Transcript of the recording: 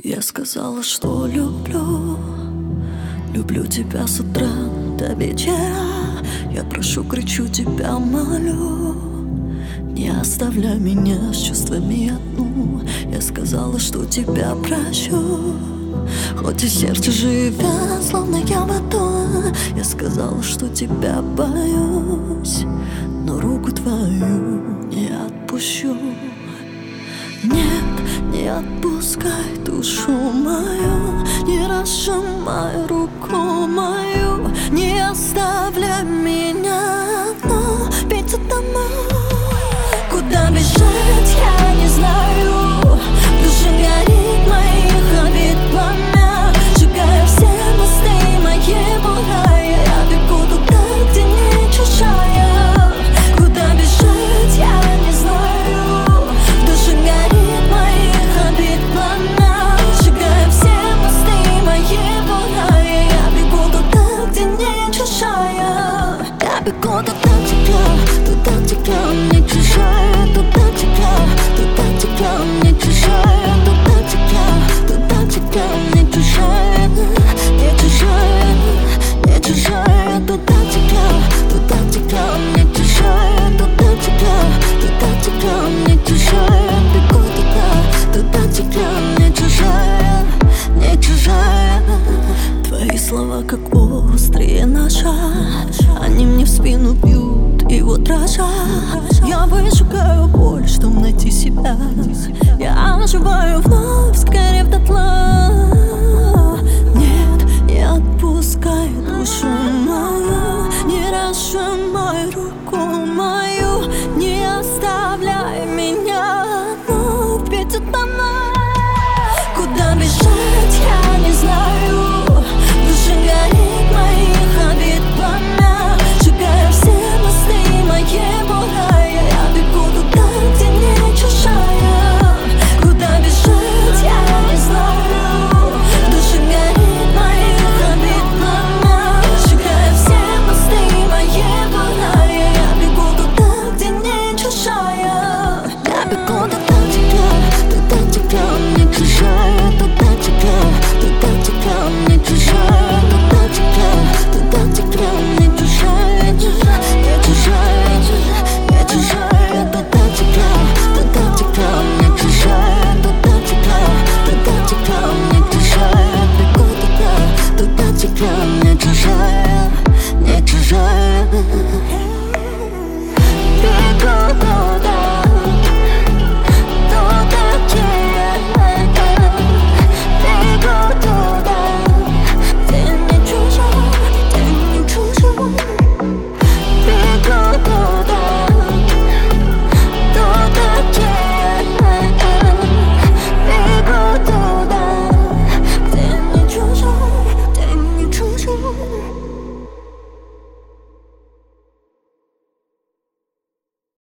Я сказала, что люблю тебя с утра до вечера. Я прошу, кричу, тебя молю, не оставляй меня с чувствами одну. Я сказала, что тебя прощу, хоть и сердце живя, словно я в аду. Я сказала, что тебя боюсь, но руку твою не отпущу. Нет, не отпускай душу мою, не разжимай руку мою, не оставляй меня одну, ведь домой. Куда бежать, я не знаю, в душе горит моих обид пламя, сжигая все мосты мои бугая. Я бегу туда, где не чужая. Куда бежать, я не знаю, в душе горит моих обид пламя, сжигая все мосты мои бугая. Я бегу туда, где не чужая. Я бегу туда, тебя не чужая, туда тебя не чужая, туда тебя не чужая, не чужая, не чужая, туда тебя не чужая, туда тебя не чужая, бегу туда тебя не чужая, не чужая. Твои слова как острые ножа, они мне в спину бьют и вот дрожа. Я выжигаю боль, чтобы найти себя. Я оживаю вновь